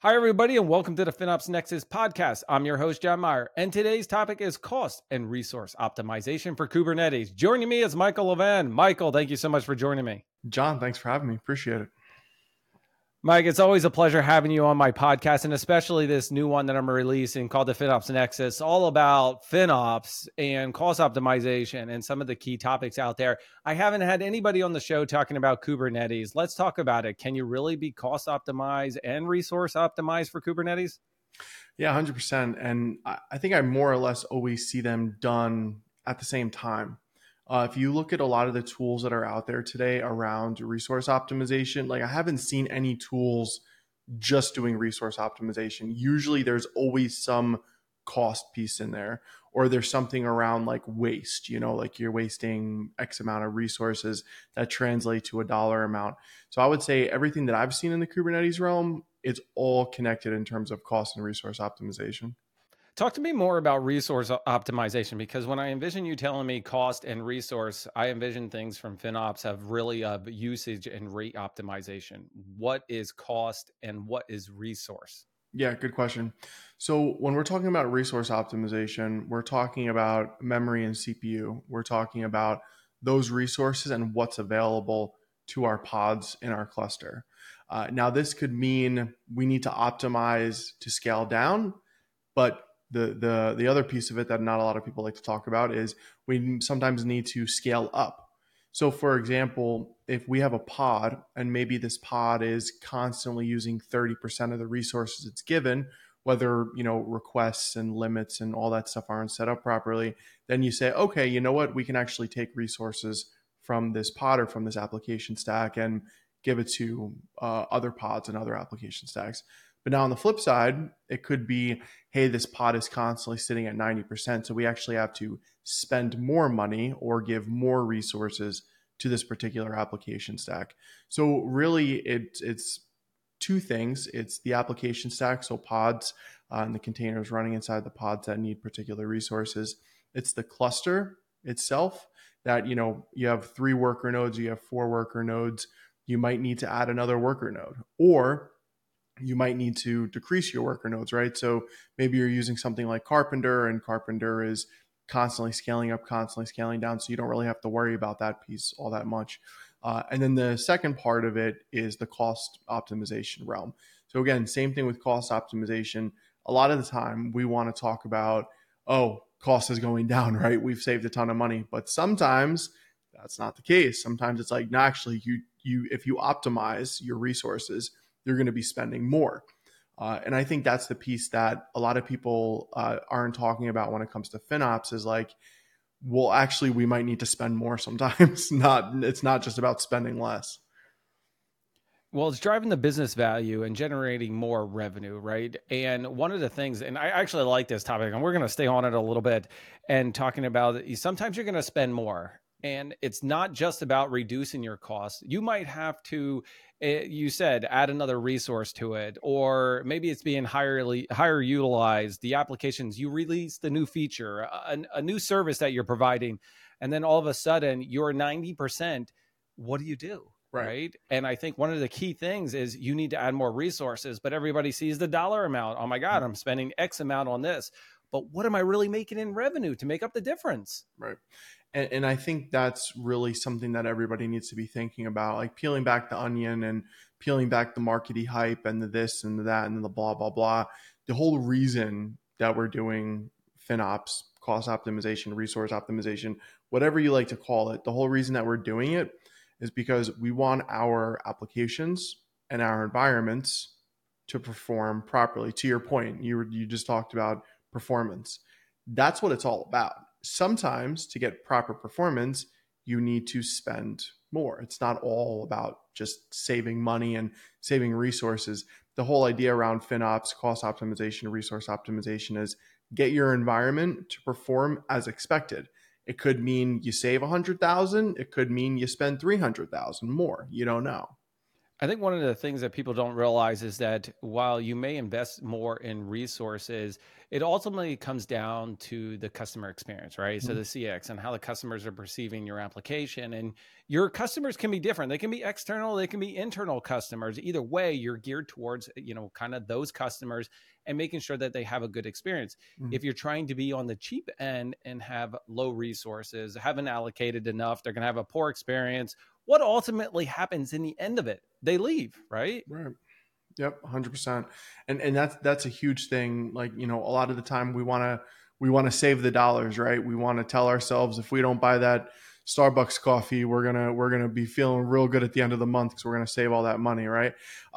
Hi, everybody, and welcome to the FinOps Nexus podcast. I'm your host, John Meyer, and today's topic is cost and resource optimization for Kubernetes. Joining me is Michael Levan. Michael, thank you so much for joining me. John, thanks for having me. Appreciate it. Mike, it's always a pleasure having you on my podcast, and especially this new one that I'm releasing called the FinOps Nexus, all about FinOps and cost optimization and some of the key topics out there. I haven't had anybody on the show talking about Kubernetes. Let's talk about it. Can you really be cost optimized and resource optimized for Kubernetes? Yeah, 100%. And I think I more or less always see them done at the same time. If you look at a lot of the tools that are out there today around resource optimization, like I haven't seen any tools just doing resource optimization. Usually there's always some cost piece in there, or there's something around like waste, like you're wasting X amount of resources that translate to a dollar amount. So I would say everything that I've seen in the Kubernetes realm, it's all connected in terms of cost and resource optimization. Talk to me more about resource optimization, because when I envision you telling me cost and resource, I envision things from FinOps have really of usage and rate optimization. What is cost and what is resource? Yeah, good question. So when we're talking about resource optimization, we're talking about memory and CPU. We're talking about those resources and what's available to our pods in our cluster. Now, this could mean we need to optimize to scale down, but the other piece of it that not a lot of people like to talk about is we sometimes need to scale up. So for example, if we have a pod and maybe this pod is constantly using 30% of the resources it's given, whether, requests and limits and all that stuff aren't set up properly, then you say, okay, you know what? We can actually take resources from this pod or from this application stack and give it to other pods and other application stacks. But now on the flip side, it could be, hey, this pod is constantly sitting at 90%. So we actually have to spend more money or give more resources to this particular application stack. So really it's two things. It's the application stack, so pods and the containers running inside the pods that need particular resources. It's the cluster itself that, you have 3 worker nodes, you have 4 worker nodes. You might need to add another worker node, or you might need to decrease your worker nodes, right? So maybe you're using something like Carpenter, and Carpenter is constantly scaling up, constantly scaling down. So you don't really have to worry about that piece all that much. And then the second part of it is the cost optimization realm. So again, same thing with cost optimization. A lot of the time we want to talk about, oh, cost is going down, right? We've saved a ton of money. But sometimes that's not the case. Sometimes it's like, no, actually, if you optimize your resources, you're going to be spending more. And I think that's the piece that a lot of people aren't talking about when it comes to FinOps is like, well, actually, we might need to spend more sometimes. It's not just about spending less. Well, it's driving the business value and generating more revenue, right? And one of the things, and I actually like this topic, and we're going to stay on it a little bit and talking about it, sometimes you're going to spend more. And it's not just about reducing your costs. You might have to, you said, add another resource to it, or maybe it's being higher utilized. The applications, you release the new feature, a new service that you're providing, and then all of a sudden you're 90%. What do you do? Right. And I think one of the key things is you need to add more resources, but everybody sees the dollar amount. Oh my God, I'm spending X amount on this. But what am I really making in revenue to make up the difference? Right. And I think that's really something that everybody needs to be thinking about, like peeling back the onion and peeling back the markety hype and the this and the that and the blah, blah, blah. The whole reason that we're doing FinOps, cost optimization, resource optimization, whatever you like to call it, the whole reason that we're doing it is because we want our applications and our environments to perform properly. To your point, you just talked about performance. That's what it's all about. Sometimes to get proper performance, you need to spend more. It's not all about just saving money and saving resources. The whole idea around FinOps, cost optimization, resource optimization is get your environment to perform as expected. It could mean you save 100,000. It could mean you spend 300,000 more. You don't know. I think one of the things that people don't realize is that while you may invest more in resources, it ultimately comes down to the customer experience, right? So Mhm. the CX and how the customers are perceiving your application. And your customers can be different. They can be external, they can be internal customers. Either way, you're geared towards, kind of those customers and making sure that they have a good experience. Mhm. If you're trying to be on the cheap end and have low resources, haven't allocated enough, they're going to have a poor experience. What ultimately happens in the end of it? They leave, right? Right. Yep, 100%. And that's a huge thing. Like, a lot of the time we want to save the dollars, right? We want to tell ourselves if we don't buy that Starbucks coffee, we're going to be feeling real good at the end of the month cuz we're going to save all that money, right?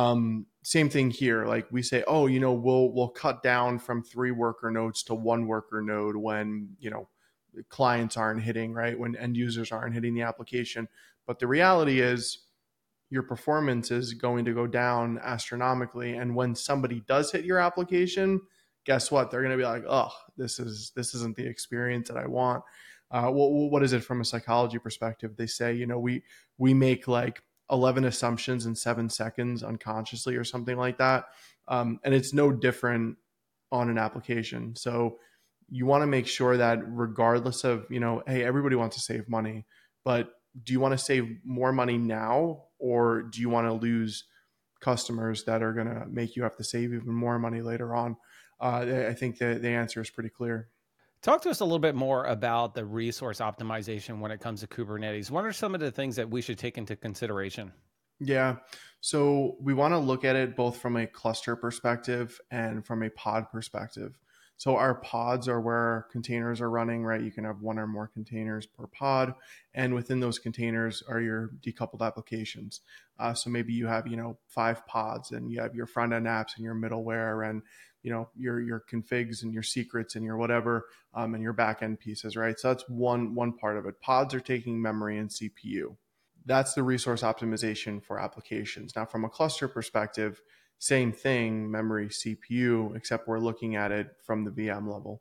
Same thing here. Like we say, "Oh, we'll cut down from 3 worker nodes to 1 worker node when, clients aren't hitting, right? When end users aren't hitting the application." But the reality is your performance is going to go down astronomically. And when somebody does hit your application, guess what? They're going to be like, "Oh, this isn't the experience that I want." What is it from a psychology perspective? They say, we make like 11 assumptions in 7 seconds unconsciously or something like that, and it's no different on an application. So you want to make sure that regardless of, hey, everybody wants to save money, but do you want to save more money now or do you want to lose customers that are going to make you have to save even more money later on? I think the answer is pretty clear. Talk to us a little bit more about the resource optimization when it comes to Kubernetes. What are some of the things that we should take into consideration? Yeah. So we want to look at it both from a cluster perspective and from a pod perspective. So our pods are where containers are running, right? You can have one or more containers per pod. And within those containers are your decoupled applications. So maybe you have, 5 pods and you have your front end apps and your middleware and, your configs and your secrets and your whatever, and your back end pieces, right? So that's one part of it. Pods are taking memory and CPU. That's the resource optimization for applications. Now, from a cluster perspective, same thing, memory, CPU, except we're looking at it from the VM level.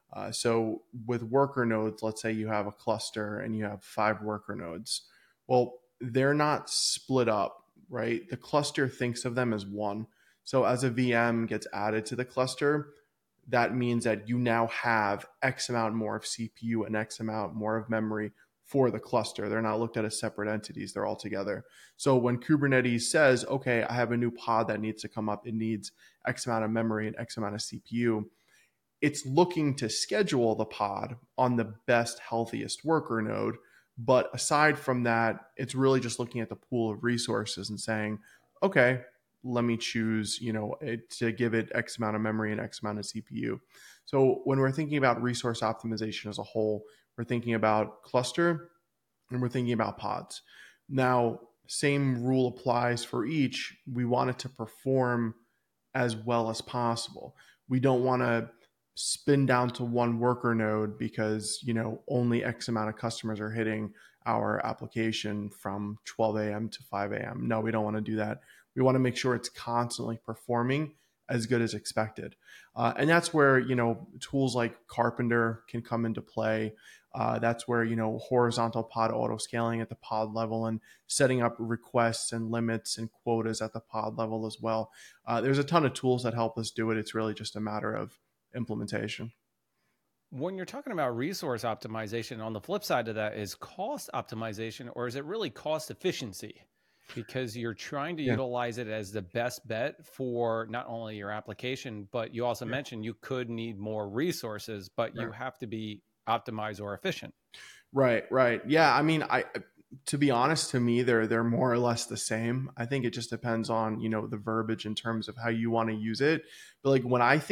So with worker nodes, let's say you have a cluster and you have 5 worker nodes. Well, they're not split up, right? The cluster thinks of them as one. So as a VM gets added to the cluster, that means that you now have X amount more of CPU and X amount more of memory for the cluster. They're not looked at as separate entities, they're all together. So when Kubernetes says, okay, I have a new pod that needs to come up, it needs X amount of memory and X amount of CPU, it's looking to schedule the pod on the best, healthiest worker node. But aside from that, it's really just looking at the pool of resources and saying, okay, let me choose, to give it X amount of memory and X amount of CPU. So when we're thinking about resource optimization as a whole, we're thinking about cluster and we're thinking about pods. Now, same rule applies for each. We want it to perform as well as possible. We don't want to spin down to 1 worker node because only X amount of customers are hitting our application from 12 a.m. to 5 a.m. No, we don't want to do that. We want to make sure it's constantly performing as good as expected, and that's where tools like Carpenter can come into play. That's where horizontal pod auto scaling at the pod level and setting up requests and limits and quotas at the pod level as well. There's a ton of tools that help us do it. It's really just a matter of implementation. When you're talking about resource optimization, on the flip side of that is cost optimization, or is it really cost efficiency? Because you're trying to Yeah. utilize it as the best bet for not only your application, but you also Yeah. mentioned you could need more resources, but you Right. have to be optimized or efficient. Right. Right. Yeah. I mean, to be honest, to me, they're more or less the same. I think it just depends on the verbiage in terms of how you want to use it. But like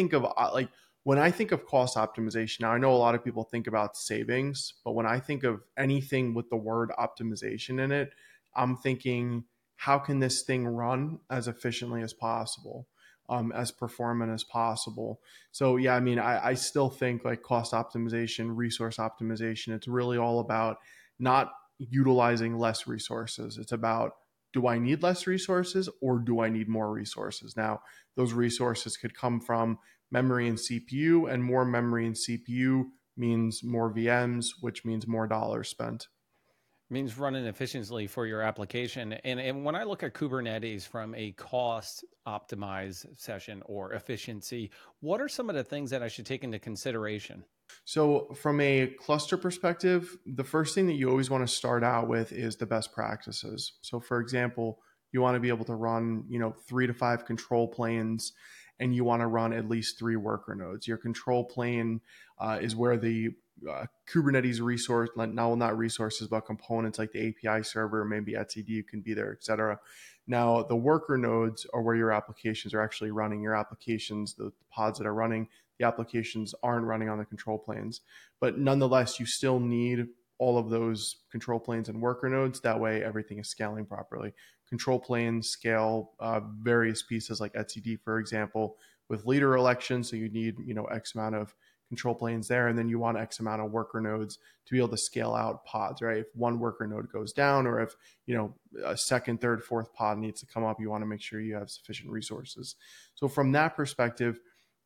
when I think of cost optimization, now I know a lot of people think about savings, but when I think of anything with the word optimization in it, I'm thinking how can this thing run as efficiently as possible, as performant as possible. So yeah, I mean, I still think like cost optimization, resource optimization, it's really all about not utilizing less resources. It's about, do I need less resources or do I need more resources? Now, those resources could come from memory and CPU, and more memory and CPU means more VMs, which means more dollars spent. Means running efficiently for your application. And when I look at Kubernetes from a cost optimize session or efficiency, what are some of the things that I should take into consideration? So, from a cluster perspective, the first thing that you always want to start out with is the best practices. So, for example, you want to be able to run, 3 to 5 control planes, and you want to run at least 3 worker nodes. Your control plane is where the Kubernetes resource, not resources, but components like the API server, maybe etcd can be there, etc. Now, the worker nodes are where your applications are actually running. Your applications, the pods that are running, the applications aren't running on the control planes. But nonetheless, you still need all of those control planes and worker nodes. That way, everything is scaling properly. Control planes scale various pieces like etcd, for example, with leader elections. So you need, X amount of control planes there, and then you want X amount of worker nodes to be able to scale out pods, right? If one worker node goes down, or if a second, third, fourth pod needs to come up, you want to make sure you have sufficient resources. So from that perspective,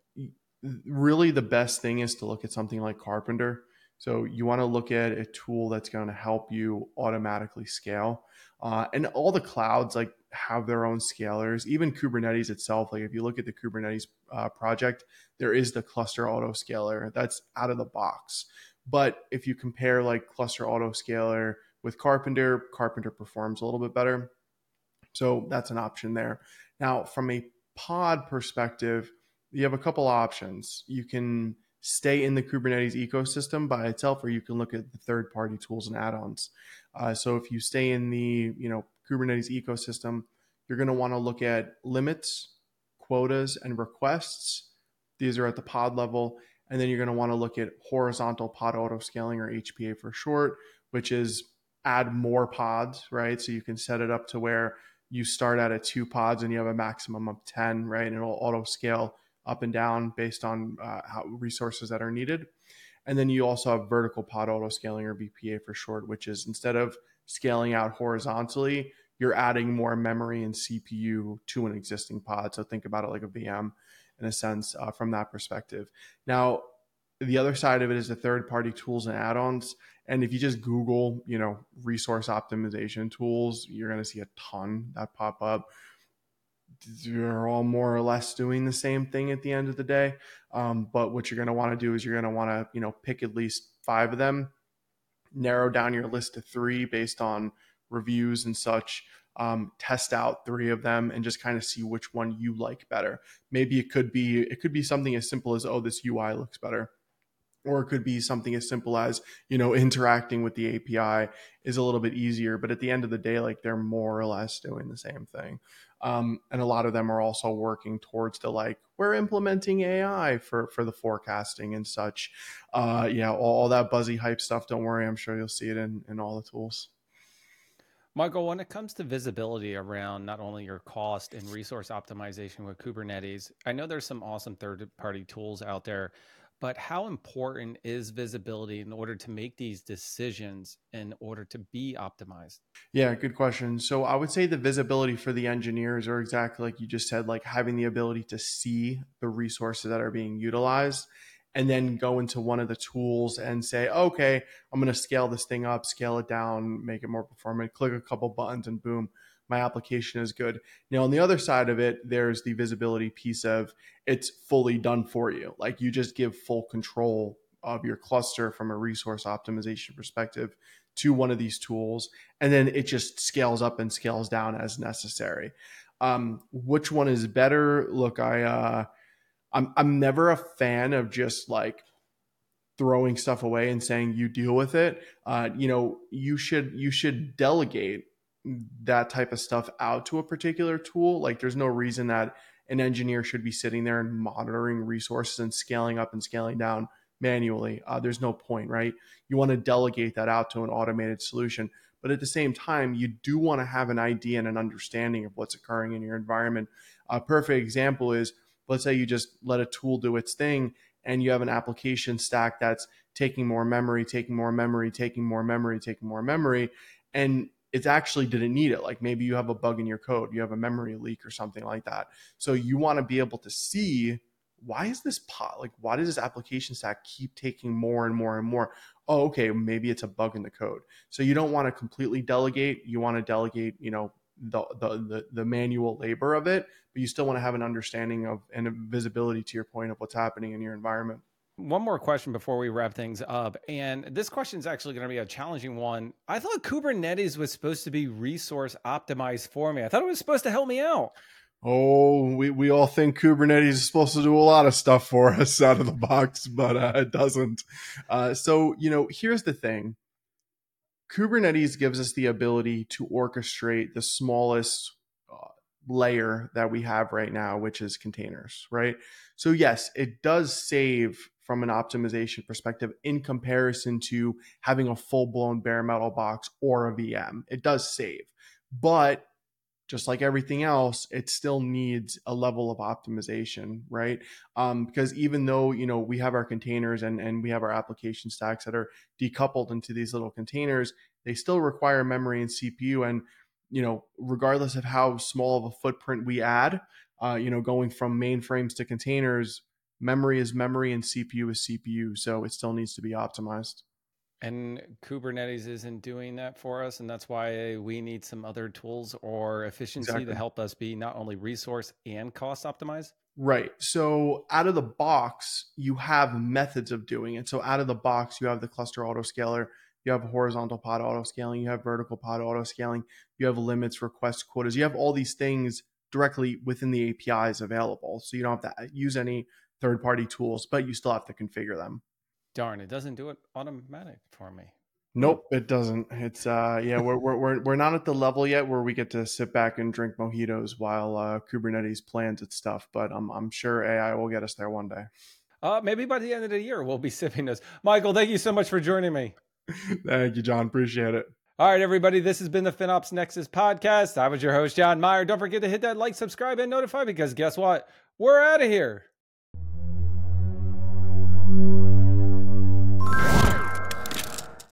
really the best thing is to look at something like Carpenter. So you want to look at a tool that's going to help you automatically scale. And all the clouds like have their own scalers. Even Kubernetes itself, like if you look at the Kubernetes project, there is the cluster auto scaler that's out of the box. But if you compare like cluster auto scaler with Carpenter, Carpenter performs a little bit better. So that's an option there. Now, from a pod perspective, you have a couple options. You can stay in the Kubernetes ecosystem by itself, or you can look at the third-party tools and add-ons. So if you stay in the Kubernetes ecosystem, you're going to want to look at limits, quotas, and requests. These are at the pod level. And then you're going to want to look at horizontal pod auto scaling, or HPA for short, which is add more pods, right? So you can set it up to where you start out at 2 pods and you have a maximum of 10, right? And it'll auto scale up and down based on how resources that are needed. And then you also have vertical pod auto scaling, or VPA for short, which is instead of scaling out horizontally, you're adding more memory and CPU to an existing pod. So think about it like a VM in a sense from that perspective. Now, the other side of it is the third-party tools and add-ons. And if you just Google, resource optimization tools, you're going to see a ton that pop up. They're all more or less doing the same thing at the end of the day. But what you're going to want to do is you're going to want to, pick at least 5 of them, narrow down your list to 3 based on reviews and such. Test out 3 of them and just kind of see which one you like better. Maybe it could be something as simple as, oh, this UI looks better. Or it could be something as simple as, interacting with the API is a little bit easier. But at the end of the day, like they're more or less doing the same thing. And a lot of them are also working towards the we're implementing AI for the forecasting and such. Yeah, all that buzzy hype stuff. Don't worry, I'm sure you'll see it in all the tools. Michael, when it comes to visibility around not only your cost and resource optimization with Kubernetes, I know there's some awesome third-party tools out there, but how important is visibility in order to make these decisions in order to be optimized? Yeah, good question. So I would say the visibility for the engineers are exactly like you just said, like having the ability to see the resources that are being utilized and then go into one of the tools and say, okay, I'm going to scale this thing up, scale it down, make it more performant, click a couple buttons and boom, my application is good. Now, on the other side of it, there's the visibility piece of it's fully done for you. Like you just give full control of your cluster from a resource optimization perspective to one of these tools, and then it just scales up and scales down as necessary. Which one is better? Look, I'm never a fan of just like throwing stuff away and saying you deal with it. You should delegate that type of stuff out to a particular tool. Like there's no reason that an engineer should be sitting there and monitoring resources and scaling up and scaling down manually. There's no point, right? You want to delegate that out to an automated solution. But at the same time, you do want to have an idea and an understanding of what's occurring in your environment. A perfect example is, let's say you just let a tool do its thing and you have an application stack that's taking more memory, taking more memory, taking more memory, taking more memory, and it's actually didn't need it. Like maybe you have a bug in your code, you have a memory leak or something like that. So you want to be able to see why is this why does this application stack keep taking more and more and more? Oh, okay, maybe it's a bug in the code. So you don't want to completely delegate. You want to delegate, the manual labor of it, but you still want to have an understanding of and a visibility, to your point, of what's happening in your environment. One more question before we wrap things up. And this question is actually going to be a challenging one. I thought Kubernetes was supposed to be resource optimized for me. I thought it was supposed to help me out. Oh, we all think Kubernetes is supposed to do a lot of stuff for us out of the box, but it doesn't. So, here's the thing. Kubernetes gives us the ability to orchestrate the smallest layer that we have right now, which is containers, right? So yes, it does save from an optimization perspective in comparison to having a full-blown bare metal box or a VM. It does save, but just like everything else, it still needs a level of optimization, right? Because even though we have our containers and we have our application stacks that are decoupled into these little containers, they still require memory and CPU. And regardless of how small of a footprint we add, going from mainframes to containers, memory is memory and CPU is CPU. So it still needs to be optimized. And Kubernetes isn't doing that for us. And that's why we need some other tools or efficiency to Exactly. help us be not only resource and cost optimized. Right. So out of the box, you have methods of doing it. So out of the box, you have the cluster autoscaler, you have horizontal pod autoscaling, you have vertical pod autoscaling, you have limits, request quotas. You have all these things directly within the APIs available. So you don't have to use any third-party tools, but you still have to configure them. Darn, it doesn't do it automatic for me. Nope, it doesn't. It's yeah, we're not at the level yet where we get to sit back and drink mojitos while Kubernetes plans its stuff, but I'm sure AI will get us there one day. Maybe by the end of the year, we'll be sipping this. Michael, thank you so much for joining me. Thank you, John. Appreciate it. All right, everybody, this has been the FinOps Nexus podcast. I was your host, John Meyer. Don't forget to hit that like, subscribe, and notify because guess what? We're out of here.